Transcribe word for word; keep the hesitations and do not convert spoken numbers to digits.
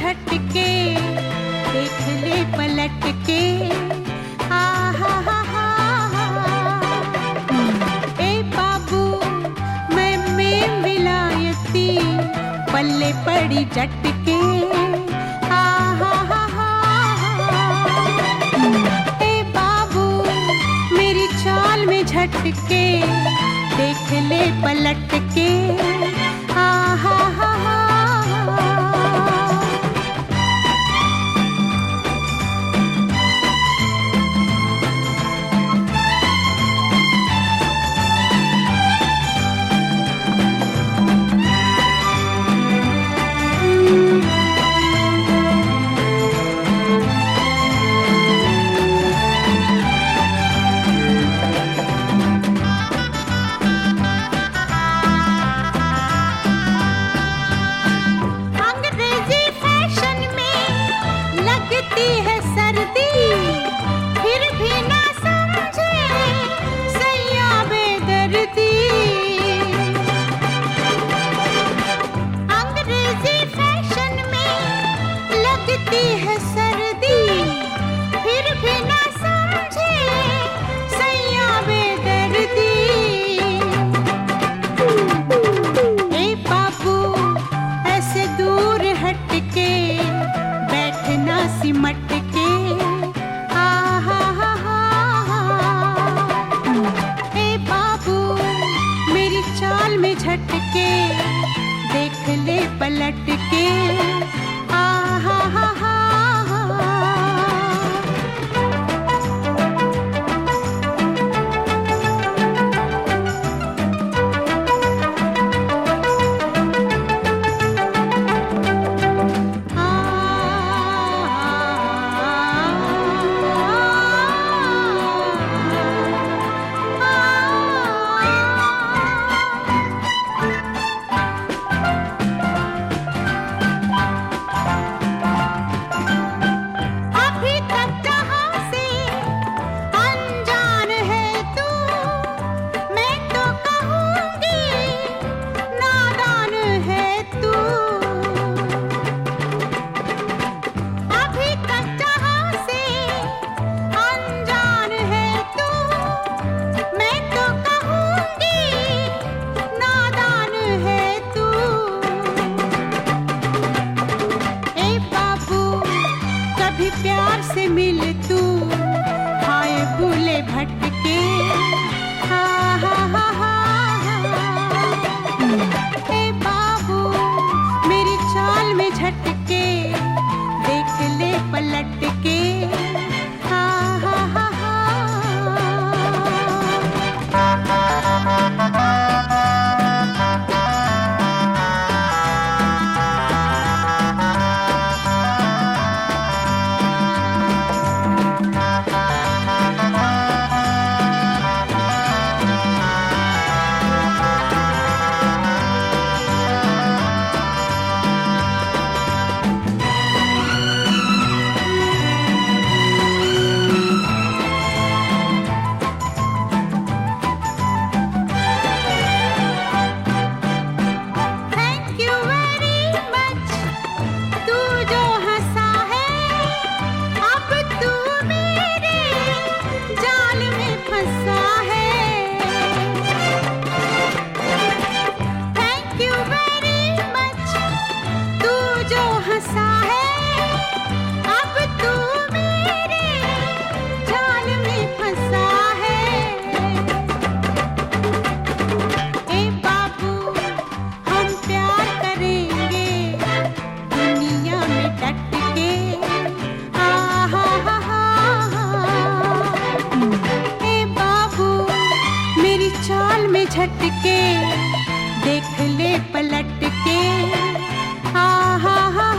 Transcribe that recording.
झटके, देख ले पलट के। हा हा हा हा ए बाबू मैं में विलायती, पल्ले पड़ी झटके। हा हा हा हा ए बाबू मेरी चाल में झटके, देख ले पलट के। हा हा हा हा है सर्दी, फिर भी ना समझे सैया बेदर्दी। ए बाबू ऐसे दूर हट के, बैठना सिमट के। हा हा हा हा ए बाबू मेरी चाल में झटके, देख ले पलट के। हा हा हा हा प्यार से मिल तू, हाय भूले भटके। हा हा हा हा ए बाबू मेरी चाल में झटके, देख ले पलट के। हा हा हा हा झटके, देख ले पलट के। हा हा हा